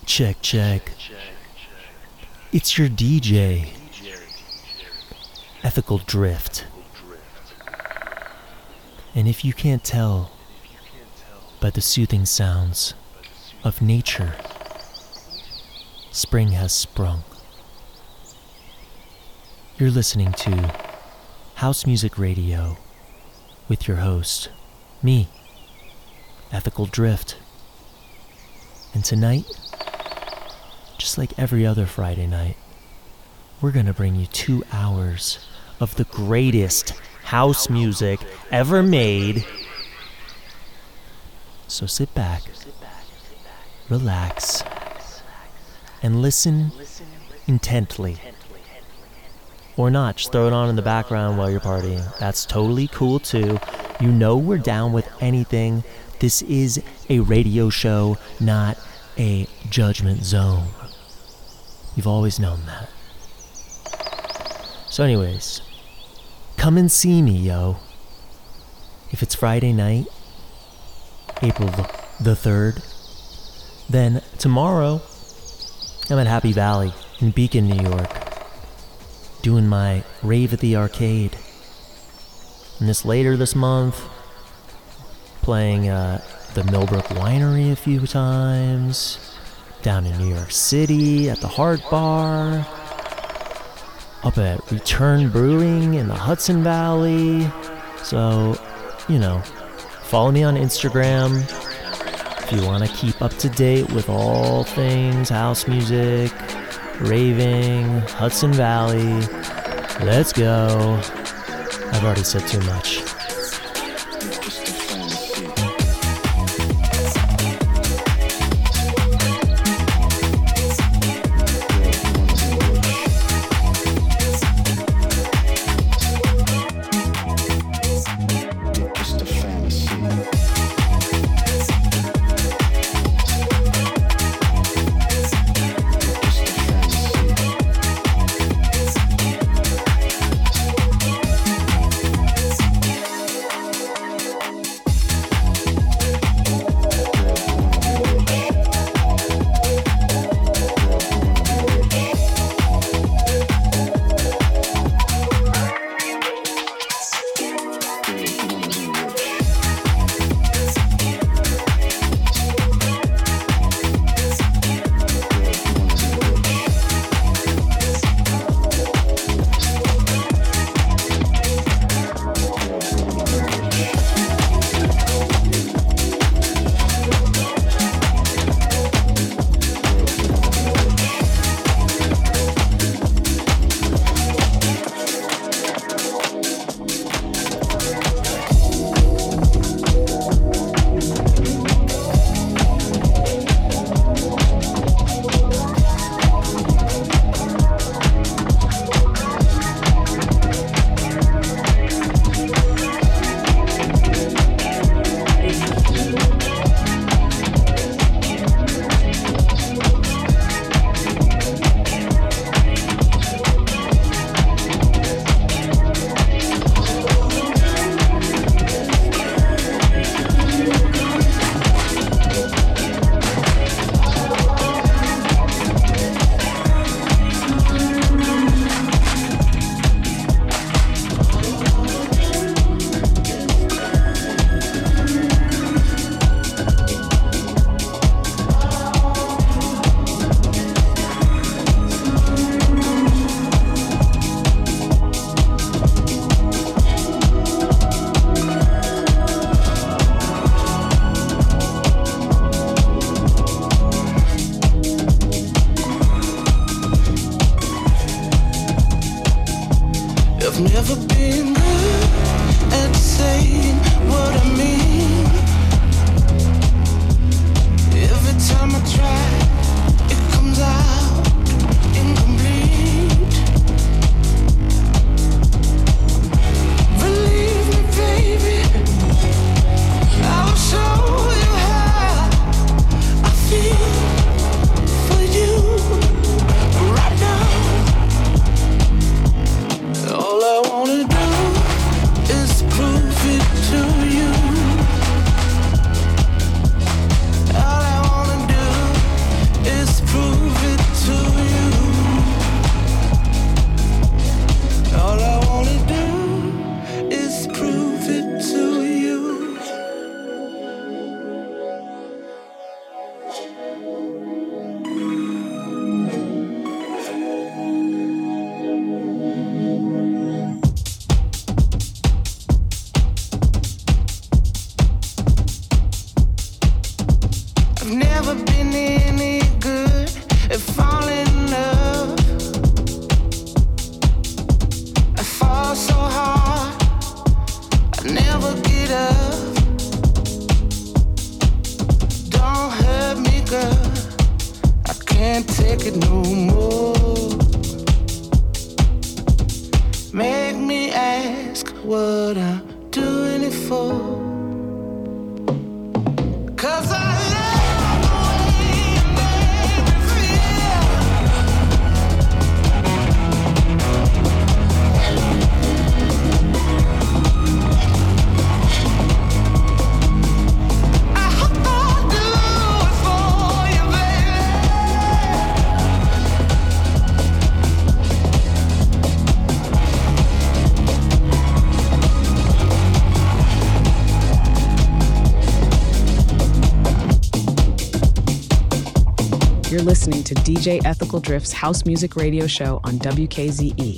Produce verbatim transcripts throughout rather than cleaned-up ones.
Check, check. It's your D J, Ethical Drift. And if you can't tell by the soothing sounds of nature, spring has sprung. You're listening to House Music Radio with your host, me, Ethical Drift. And tonight, just like every other Friday night, we're gonna bring you two hours of the greatest house music ever made. So sit back, relax, and listen intently. Or not, just throw it on in the background while you're partying. That's totally cool too. You know we're down with anything. This is a radio show, not a judgment zone. You've always known that. So anyways, come and see me, yo. If it's Friday night, April the third, then tomorrow I'm at Happy Valley in Beacon, New York, doing my Rave at the Arcade. And this later this month, playing uh, the Millbrook Winery a few times, down in New York City at the Heart Bar, up at Return Brewing in the Hudson Valley. So, you know, follow me on Instagram if you want to keep up to date with all things house music, raving, Hudson Valley. Let's go. I've already said too much. I've never been any good at falling in love. I fall so hard, I never get up. Don't hurt me, girl, I can't take it no more. Make me ask what I'm doing it for. 'Cause I love the way you make me feel. I hope I'll do it for you, baby. You're listening to D J Ethical Drift's House Music Radio Show on W K Z E.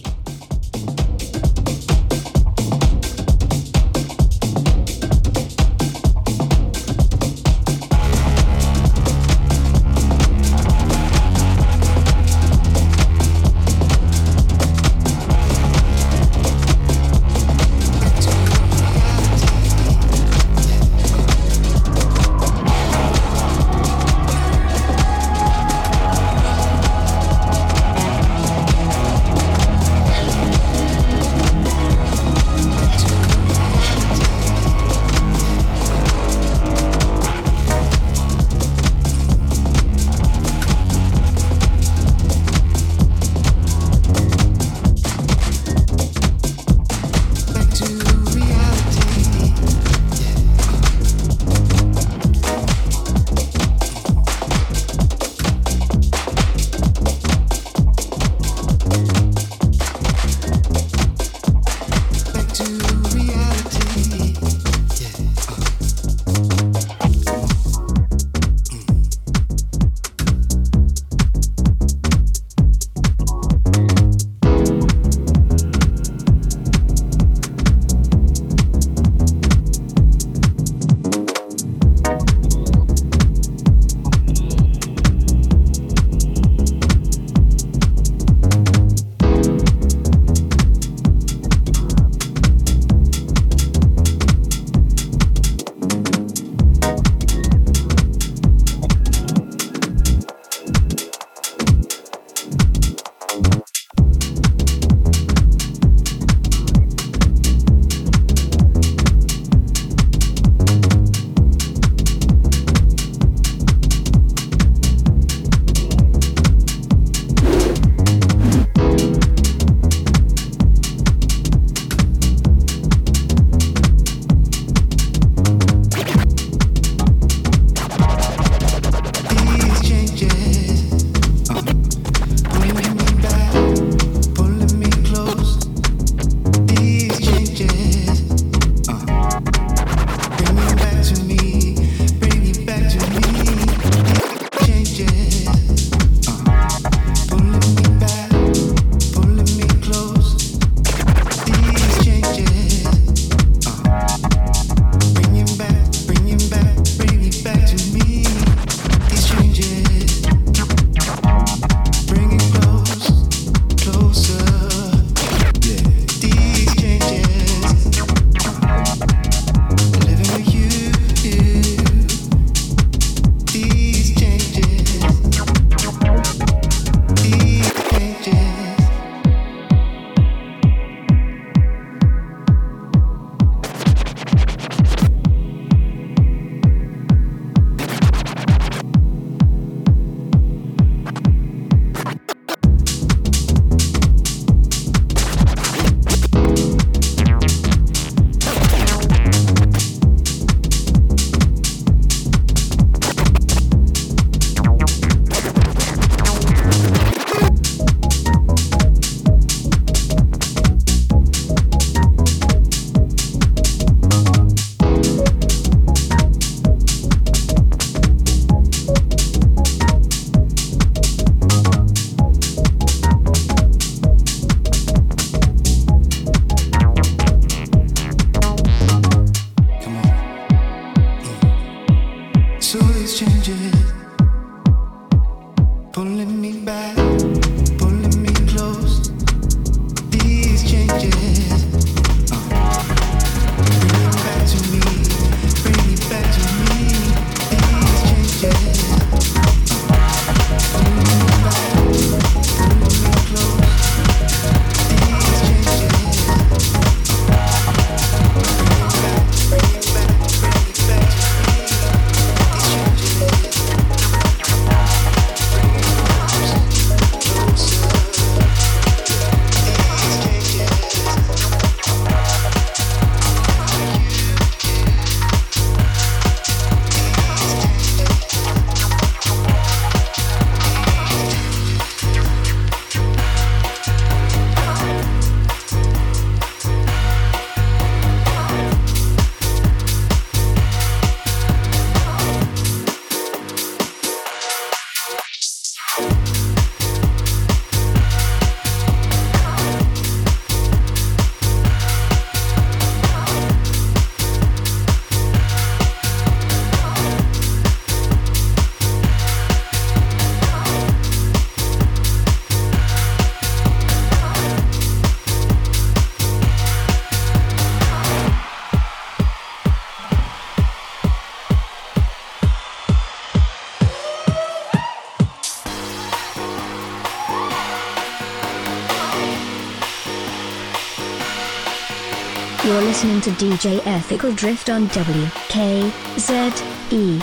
You're listening to D J Ethical Drift on W K Z E.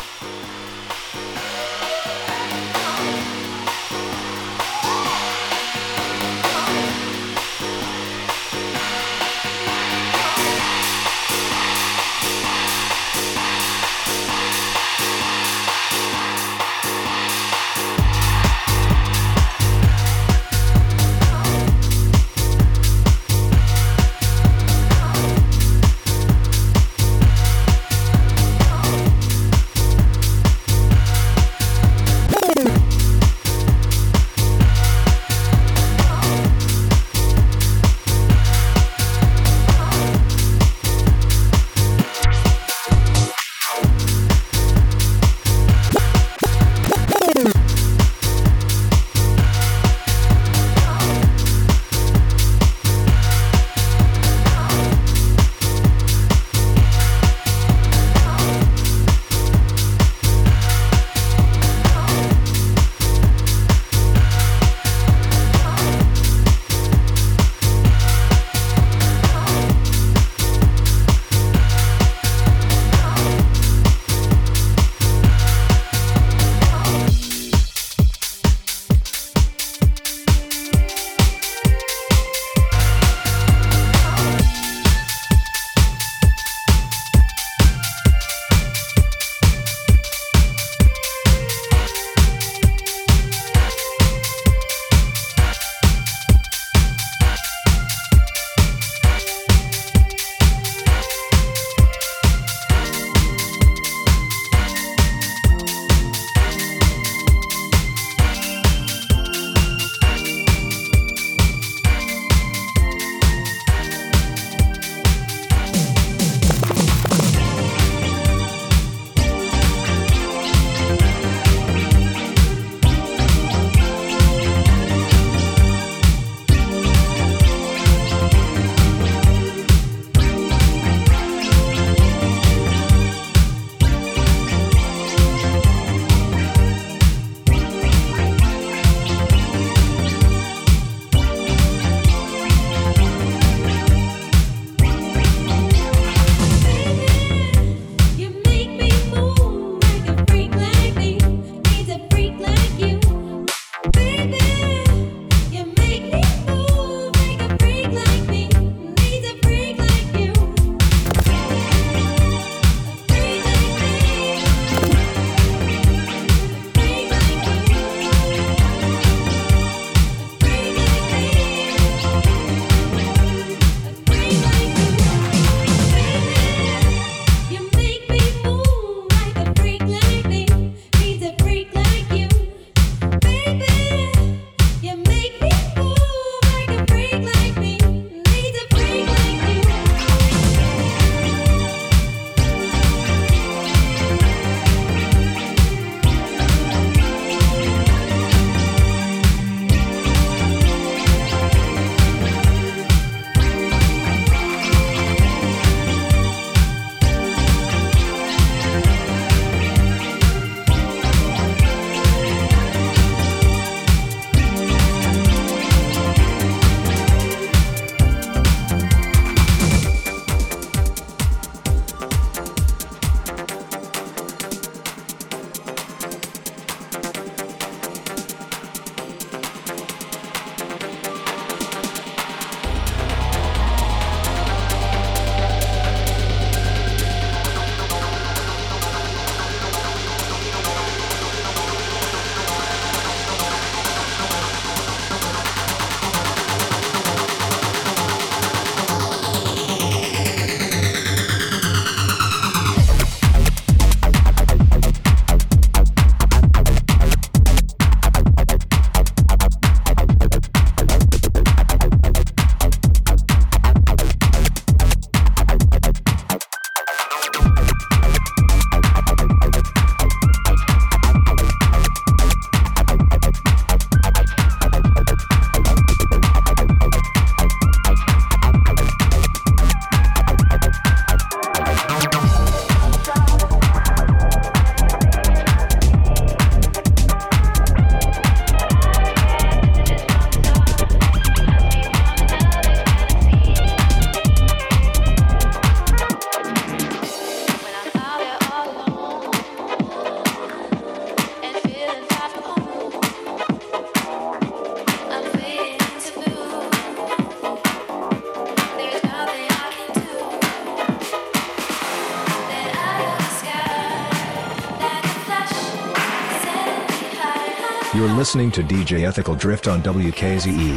You're listening to D J Ethical Drift on W K Z E.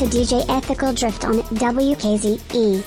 to D J Ethical Drift on W K Z E.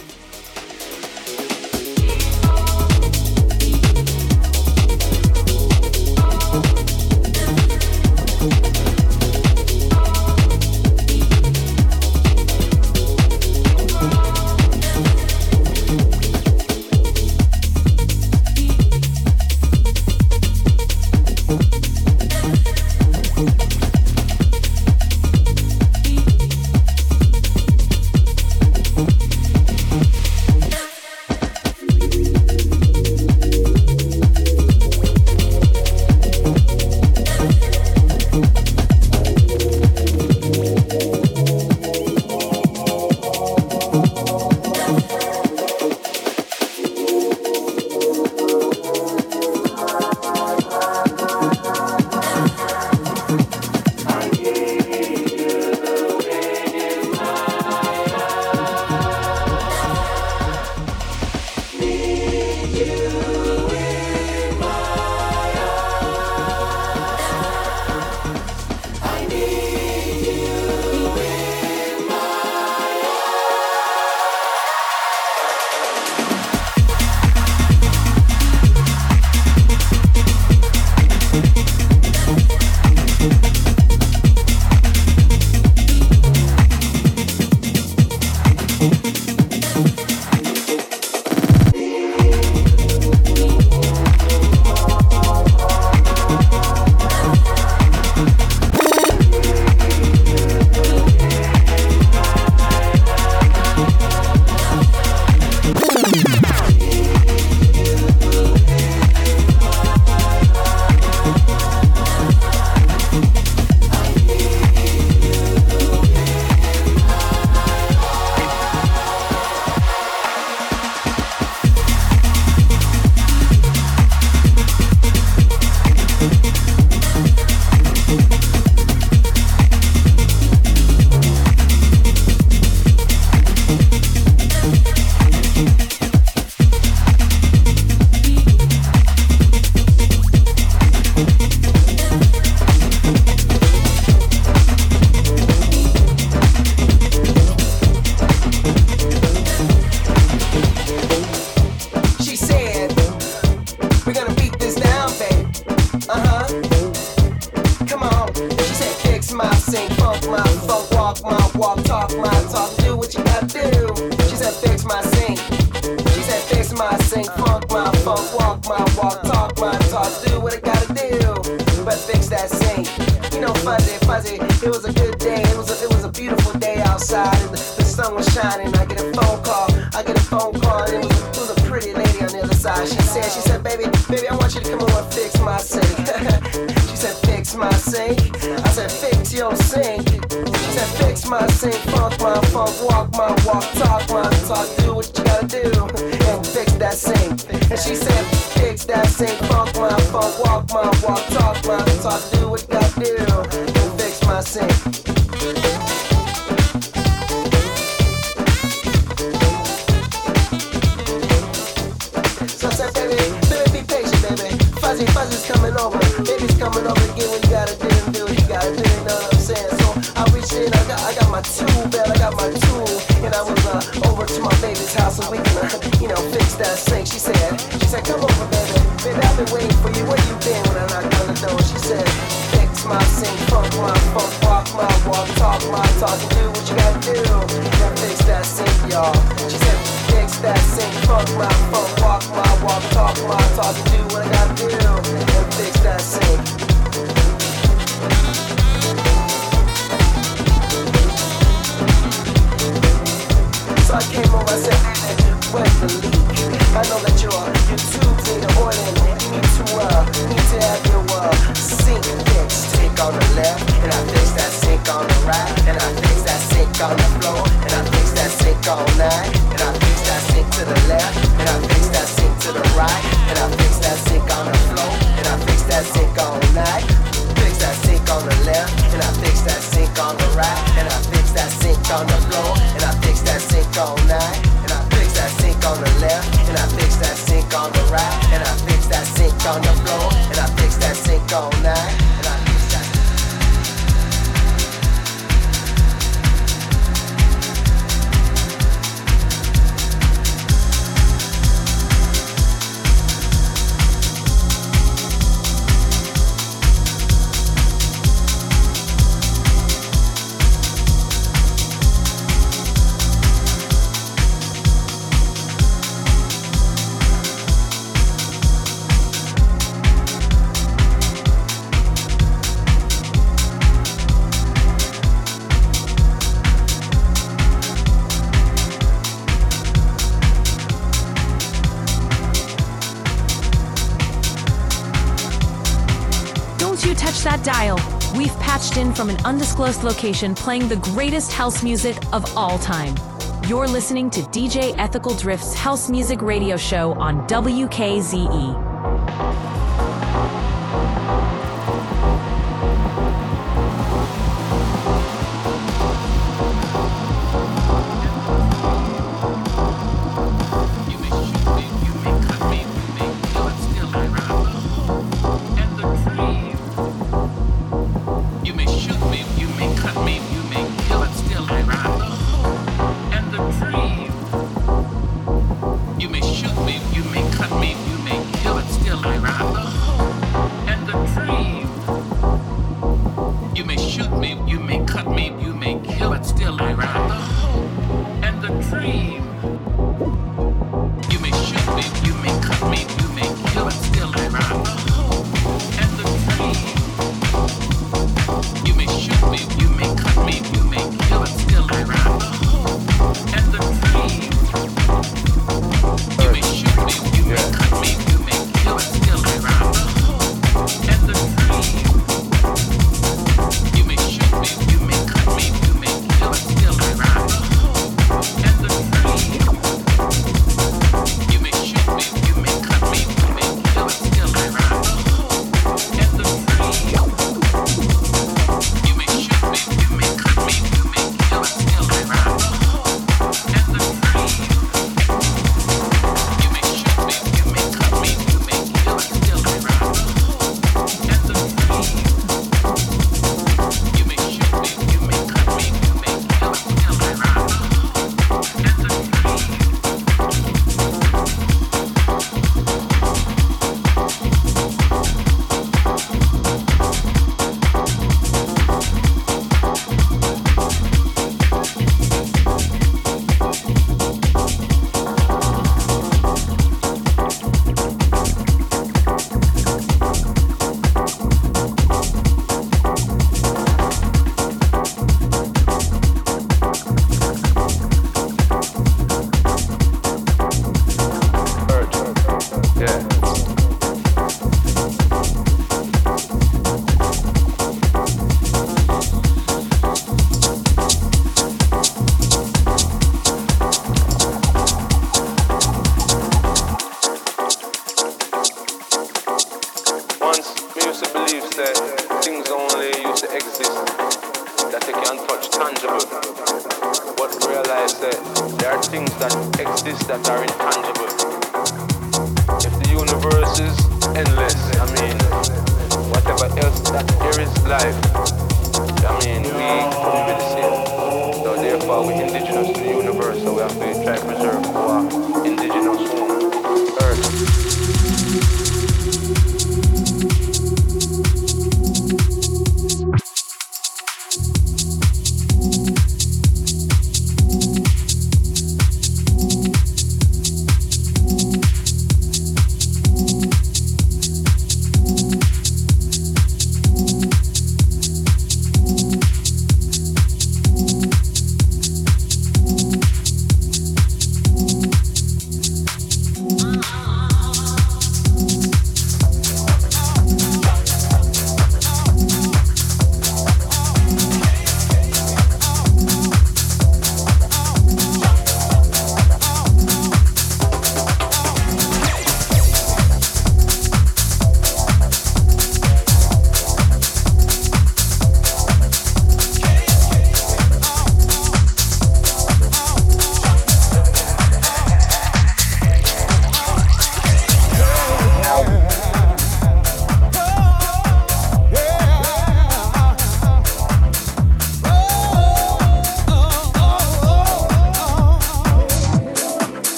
touch that dial, we've patched in from an undisclosed location playing the greatest house music of all time. You're listening to D J Ethical Drift's House Music Radio Show on W K Z E.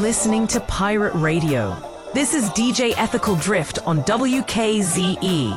listening to Pirate Radio. This is D J Ethical Drift on W K Z E.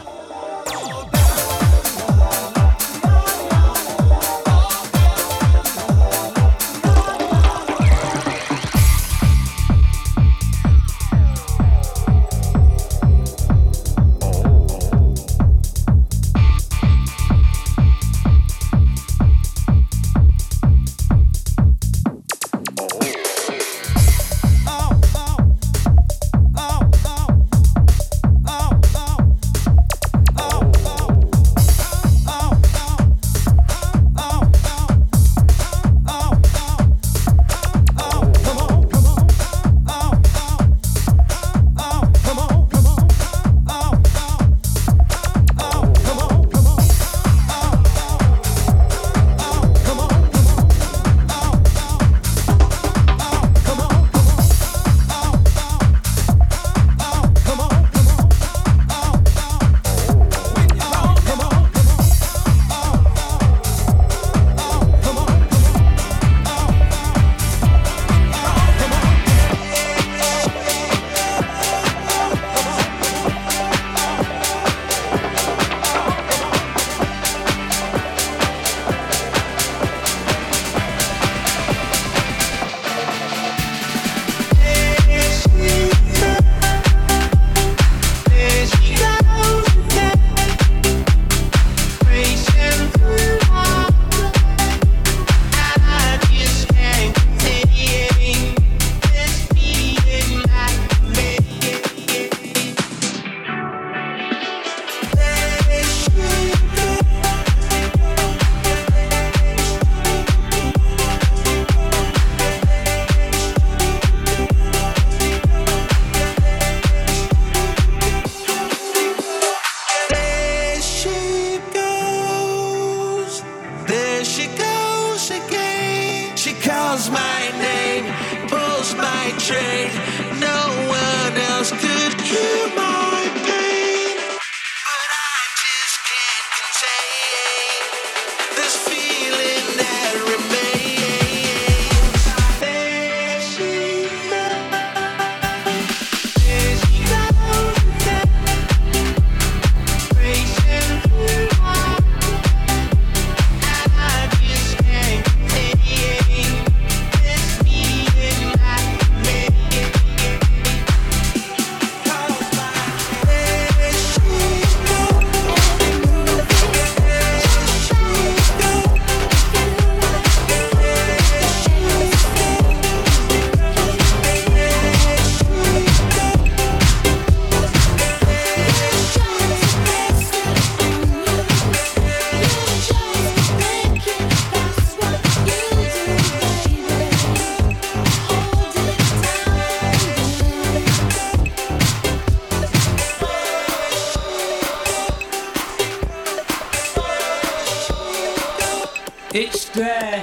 It's there.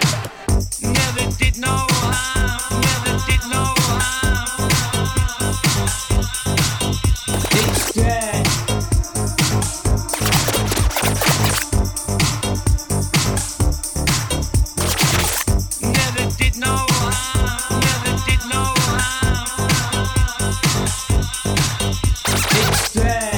Never did no harm. Never did no harm. It's there. Never did no harm. Never did no harm. It's there.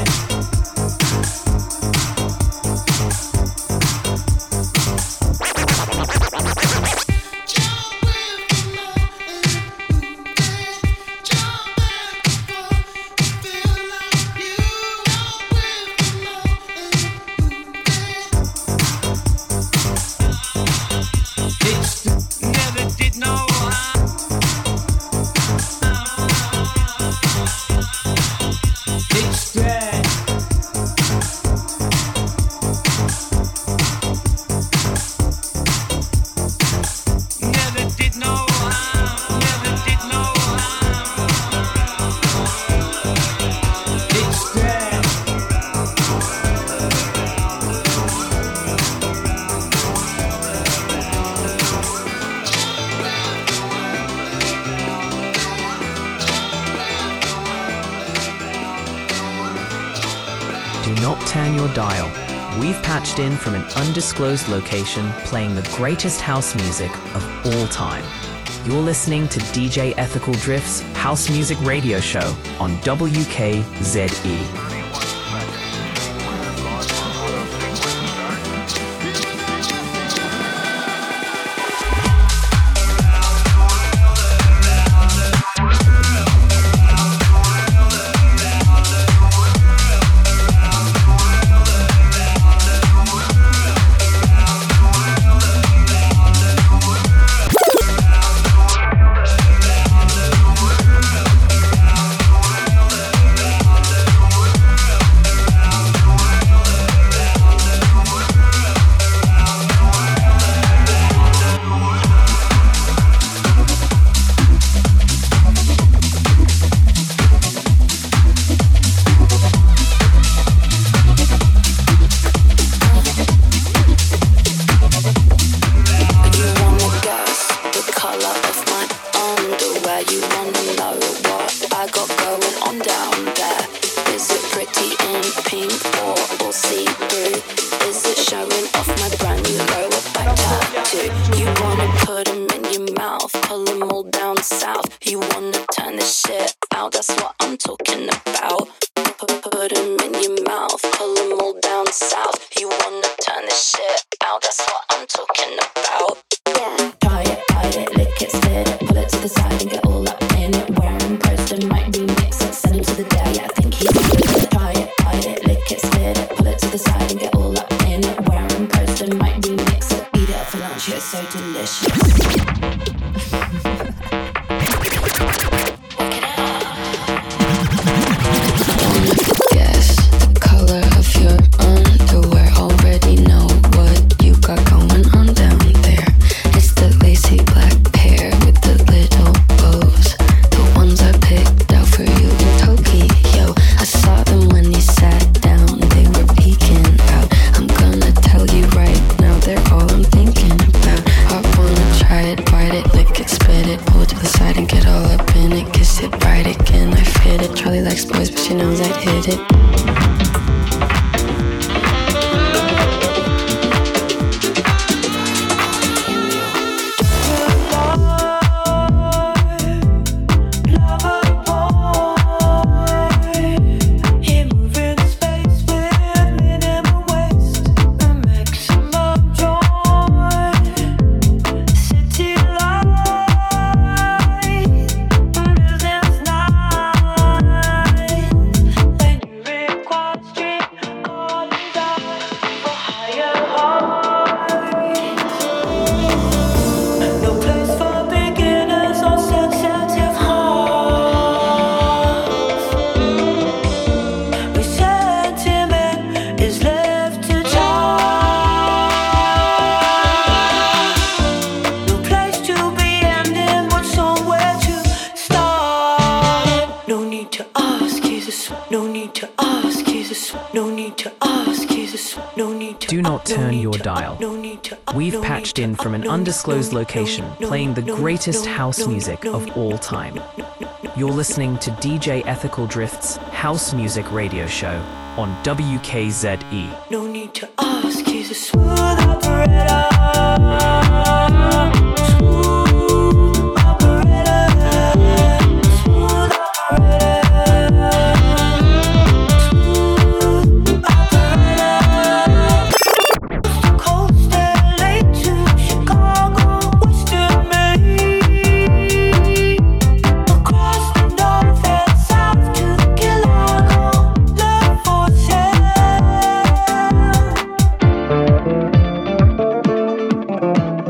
Turn your dial. We've patched in from an undisclosed location playing the greatest house music of all time. You're listening to D J Ethical Drift's House Music Radio Show on W K Z E. Do not turn your dial. We've patched in from an undisclosed location, playing the greatest house music of all time. You're listening to D J Ethical Drift's House Music Radio Show on W K Z E. No need to ask, he's a smooth operator. Smooth operator. Smooth operator. Thank you.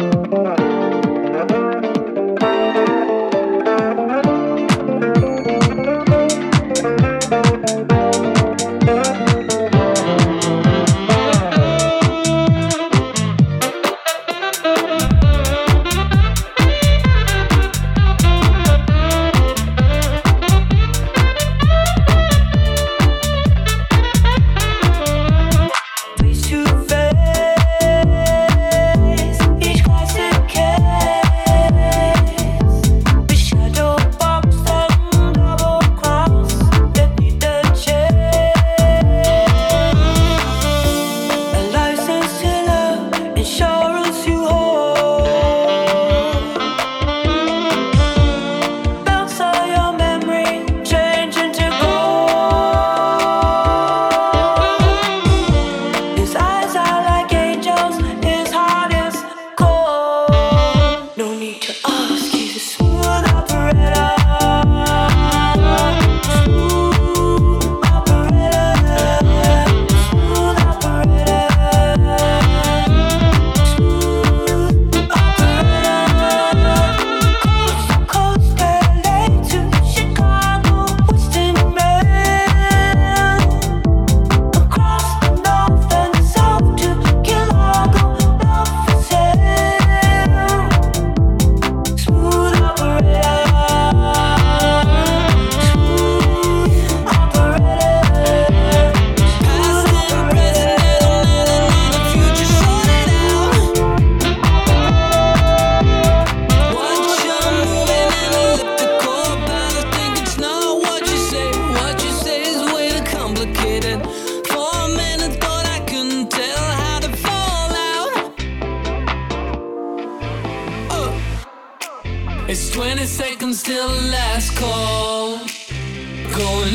It's twenty seconds till the last call. Going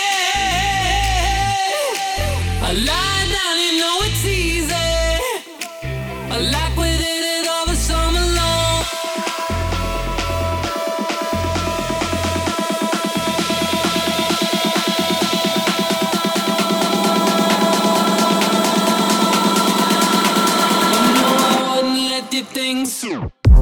hey, I lie down, you know it's easy. I like we did it all the summer long. You know I wouldn't let you think so.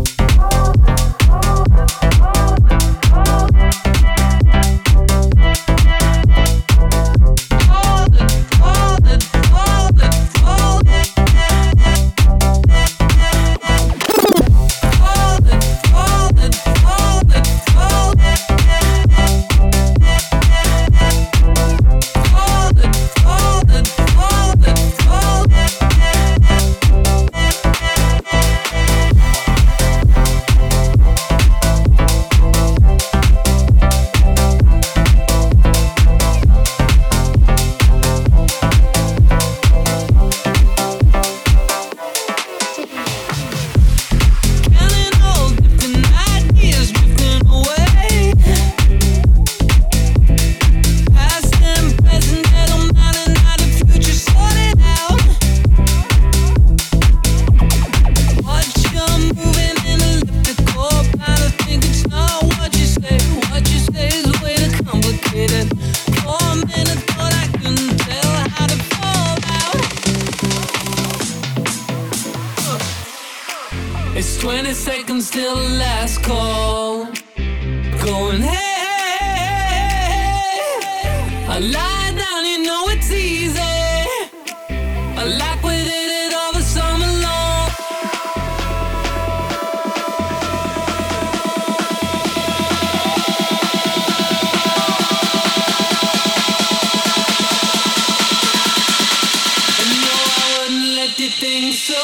It's twenty seconds till the last call. Going hey, I lie down, you know it's easy. I like we did it all the summer long. And no, I wouldn't let you think so.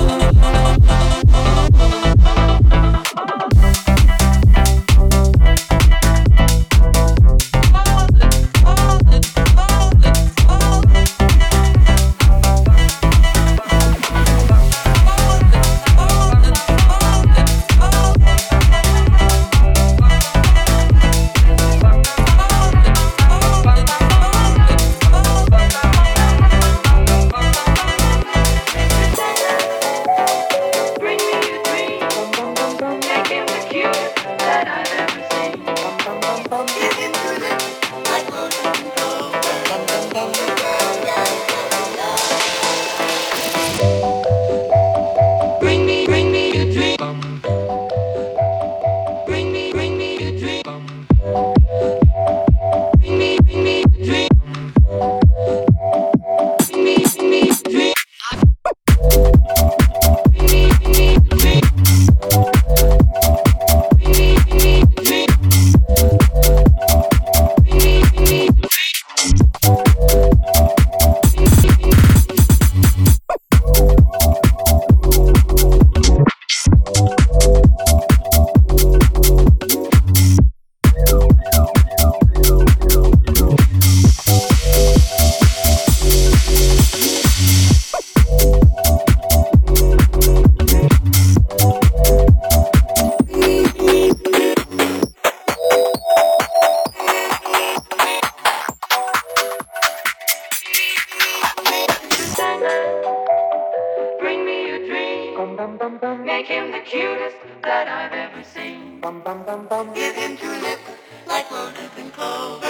Make him the cutest that I've ever seen. Give him two lips like lotus and clover.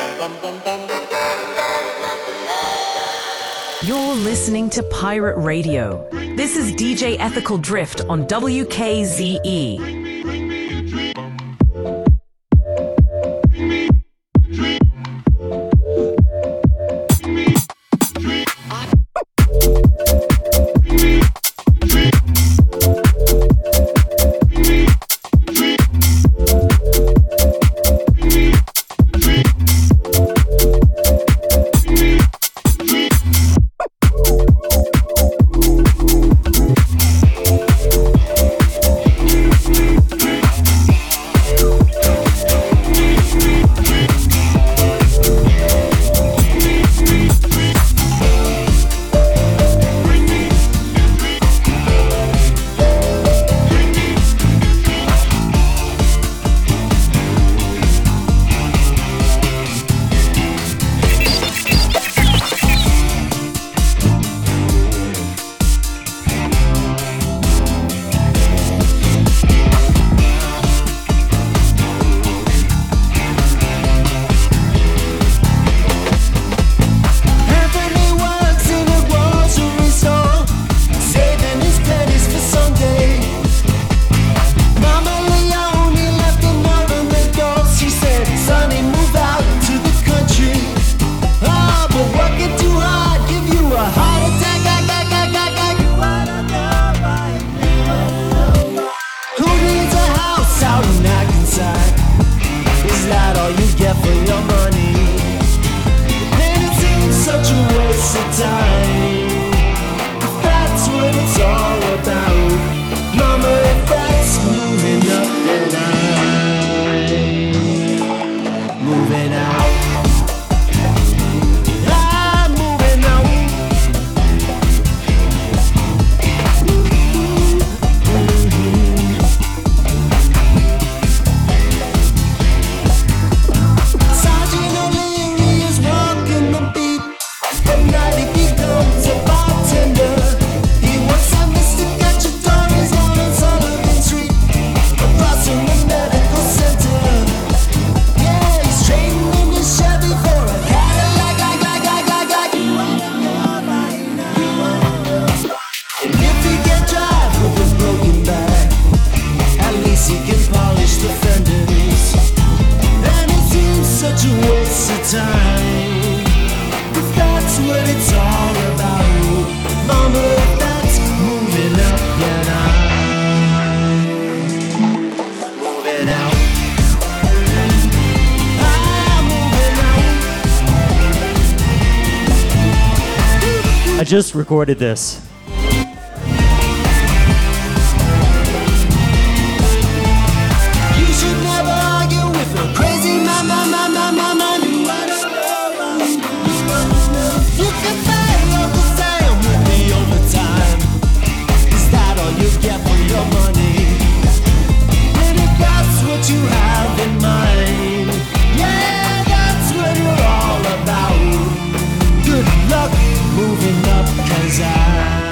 You're listening to Pirate Radio. This is D J Ethical Drift on W K Z E. for your money. And it seems such a waste of time. If that's what it's all about, mama, if that's moving up, then I'm moving out. I just recorded this. You should never argue with a crazy mama, mama, mama. You can pay Uncle Sam with the overtime. Is that all you get for your money? And if that's what you have in mind, yeah, that's what you're all about. Good luck moving up, 'cause I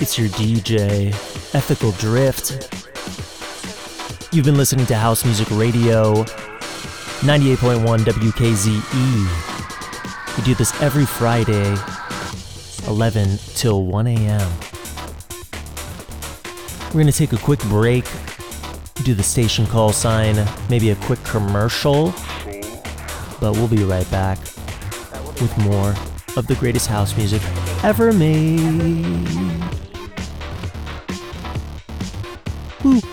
It's your D J, Ethical Drift. You've been listening to House Music Radio, ninety-eight point one W K Z E. We do this every Friday, eleven till one a.m. We're going to take a quick break, do the station call sign, maybe a quick commercial, but we'll be right back with more of the greatest house music ever made. Woo.